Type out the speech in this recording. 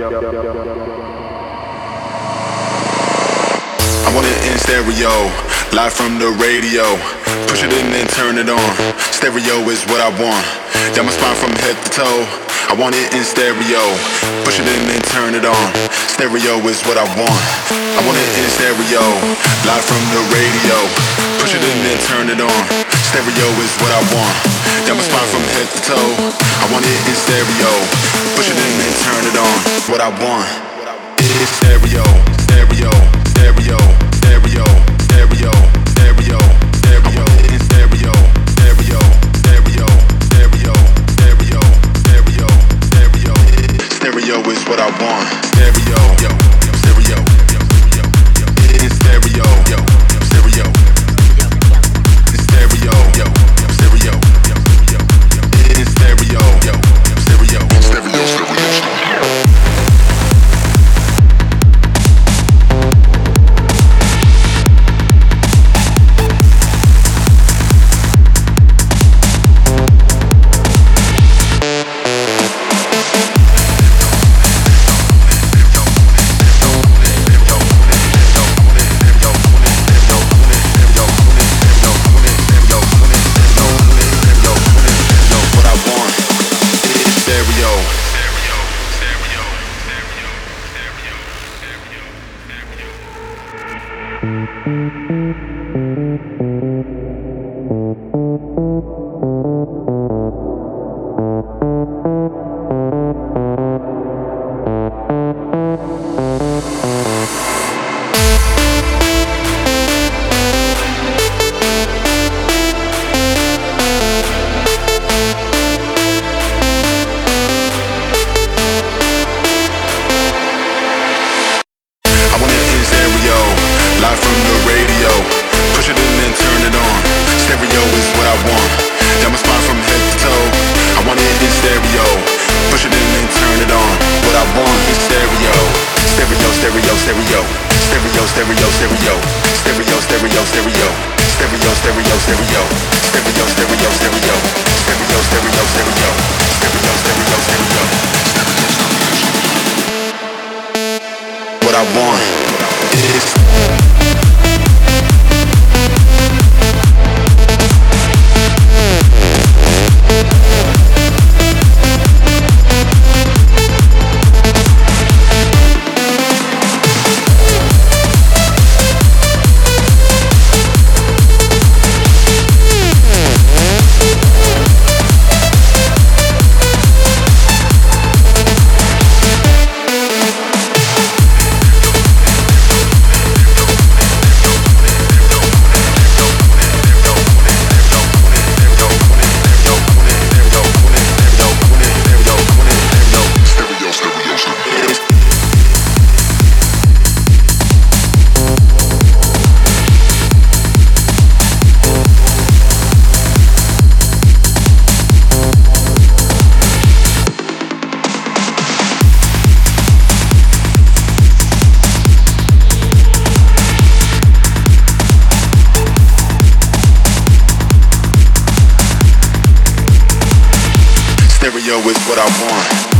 I want it in stereo, live from the radio. Push it in and turn it on. Stereo is what I want. Down my spine from head to toe. I want it in stereo. Push it in and turn it on. Stereo is what I want. I want it in stereo, live from the radio. Push it in and turn it on. Stereo is what I want. Down my spine from head to toe. I want it in stereo. Push it in and turn it on. What I want is stereo, stereo, stereo, stereo, stereo, stereo, stereo, in stereo, stereo, stereo, stereo, stereo, stereo, stereo. Stereo is what I want. Stereo, yo, stereo, in stereo, yo, stereo, in stereo, yo, stereo, in stereo, yo, stereo, stereo, stereo. What I want is stereo is what I want.